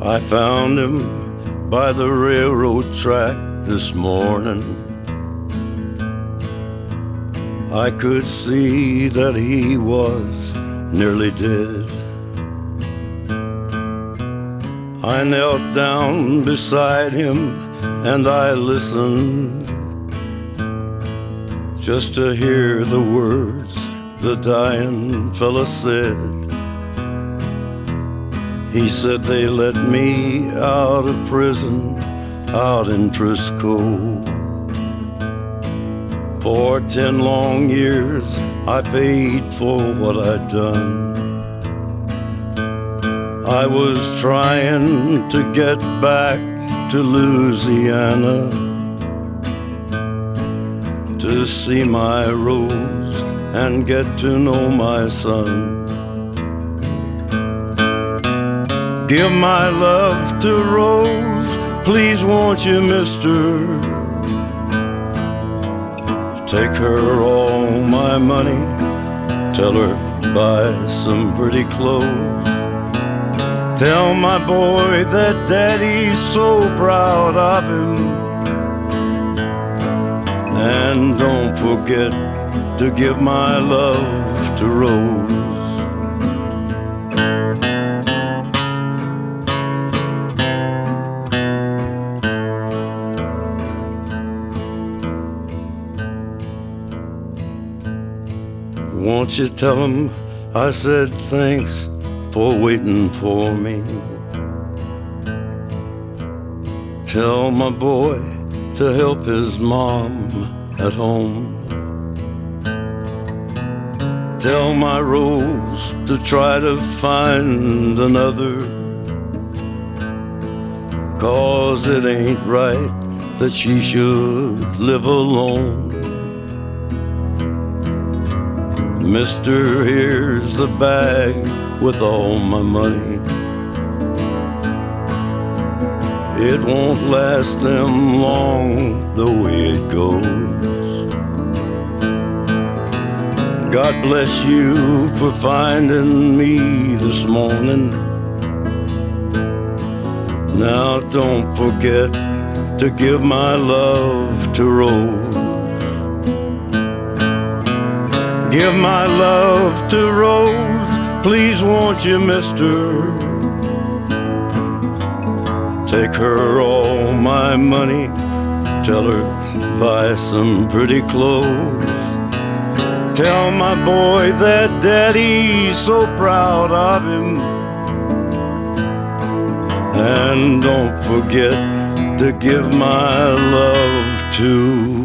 I found him by the railroad track this morning. I could see that he was nearly dead. I knelt down beside him and I listened just to hear the words the dying fella said. He said they let me out of prison out in Frisco. For 10 long years I paid for what I'd done. I was trying to get back to Louisiana to see my Rose and get to know my son. Give my love to Rose, please won't you, mister? Take her all my money, tell her buy some pretty clothes. Tell my boy that daddy's so proud of him. And don't forget to give my love to Rose. Won't you tell him I said thanks for waiting for me? Tell my boy to help his mom at home. Tell my Rose to try to find another, 'cause it ain't right that she should live alone. Mister, here's the bag with all my money. It won't last them long the way it goes. God bless you for finding me this morning. Now don't forget to give my love to Rose. Give my love to Rose, please won't you, mister? Take her all my money, tell her buy some pretty clothes. Tell my boy that daddy's so proud of him. And don't forget to give my love to